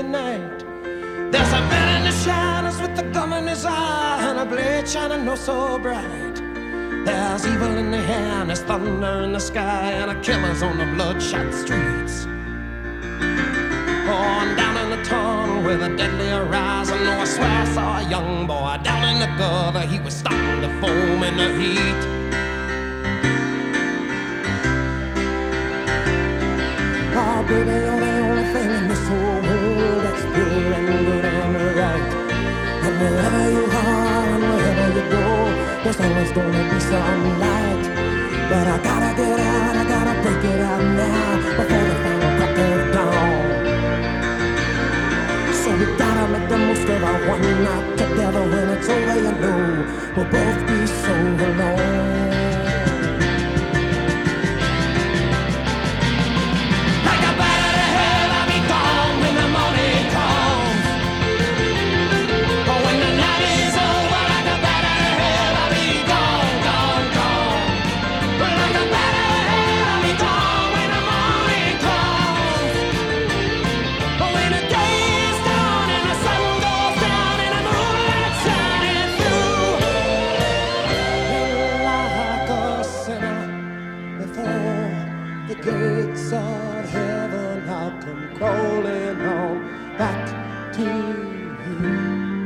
night. There's a man in the shadows with the gum in his eye and a blade shining oh so bright. There's evil in the air and there's thunder in the sky and a killer's on the bloodshot streets. Oh, and down in the tunnel with a deadly horizon, oh, I swear I saw a young boy down in the gutter. He was starting to foam in the heat. Oh, baby, you're the only thing in this whole world that's pure and good and right. And wherever you are and wherever you go, there's always gonna be some light. But I gotta get out, I gotta break it out now before the final crack of dawn. So we gotta make the most of our one night together. When it's over, you know we'll both be so alone. Rolling on back to you.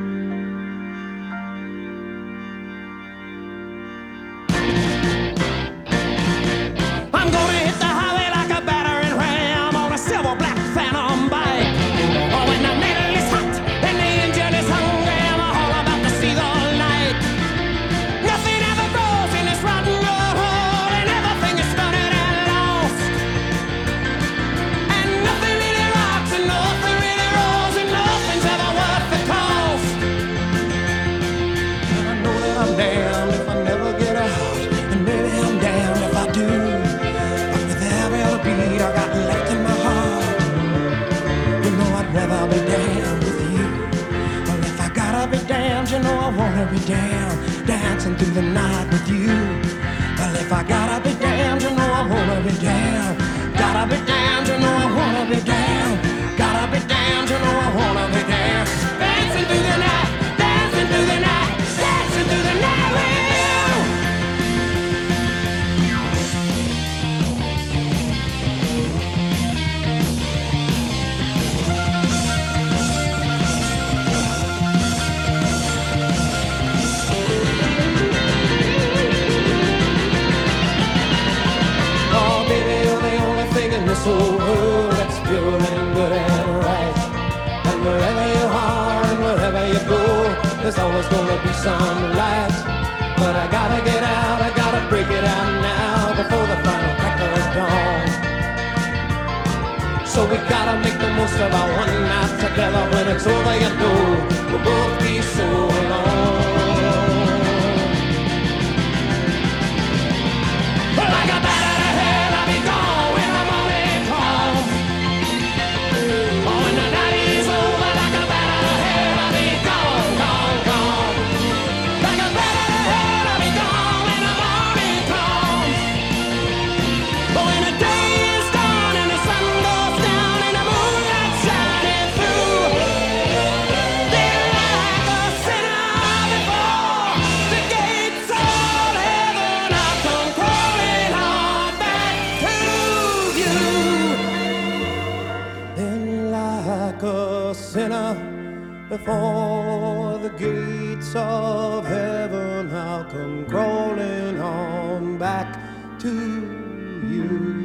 I'm gonna hit the highway like a battering ram on a silver black phantom bike. Oh, when the metal is hot and the engine is hungry, I'm all about to see the light. Nothing ever grows in this rotten road, and everything is stunted and lost. And nothing really rocks and nothing really rolls, and nothing's ever worth the cost. And I know that I'm damned if I never get out, and maybe I'm damned if I do. But with every other beat I got left in my heart, you know I'd rather be damned with you. Well, if I gotta be damned, you know I wanna be damned, dancing through the night with you. Well, if I gotta be damned, you know I wanna be damned. Gotta be damned, you know I wanna be damned. Gotta be damned, you know I wanna be damned. Dancing through the night, dancing through the night, dancing through the night with you. Oh, baby, you're the only thing in this whole world that's pure and good and right. And wherever you are and wherever you go, there's always gonna be some light. But I gotta get out, I gotta break it out now before the final crack of dawn. So we gotta make the most of our one night together. When it's over, you know we'll both be so alone. Like a bat out of hell, I'll be gone when the morning comes. Oh, when the night is over, like a bat out of hell, I'll be gone, gone, gone. Like a bat out of hell, I'll be gone when the morning comes. Oh, when the day is done and the sun goes down and the moonlight shining through, then like a sinner before the gates of heaven, I'll come crawling on back to you. Then like a sinner before the gates of heaven, I'll come crawling on back to you.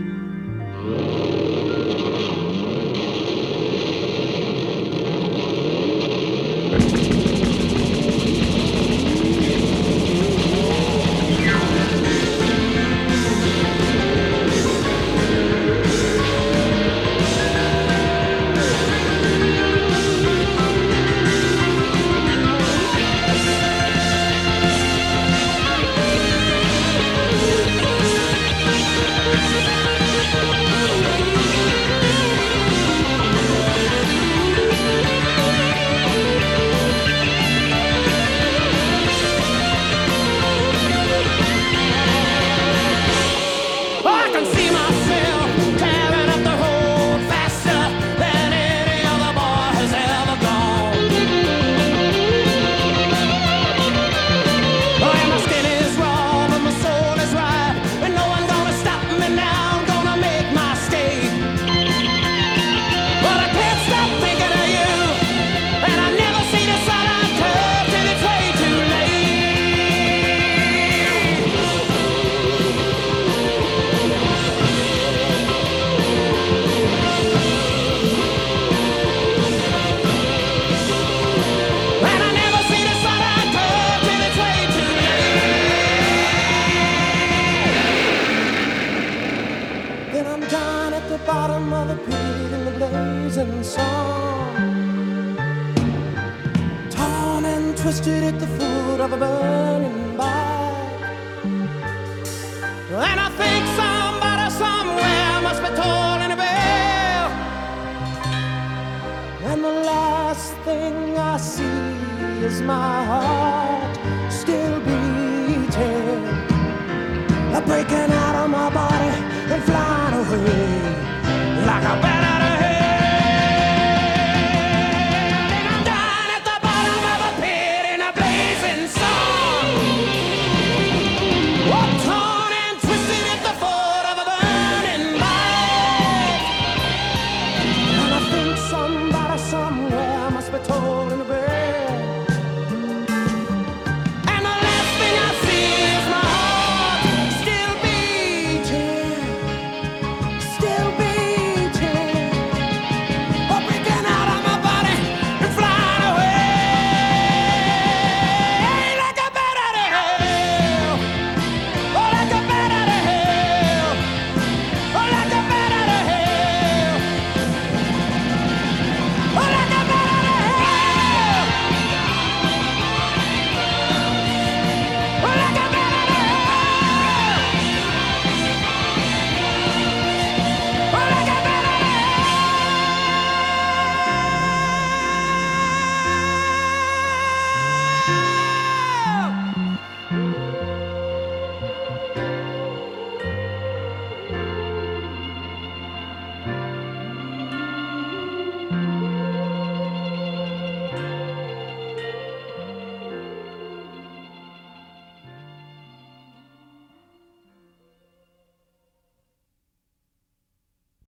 twisted at the foot of a burning bark. And I think somebody somewhere must be tolling a bell. And the last thing I see is my heart still beating, breaking out of my body and flying away like a bat.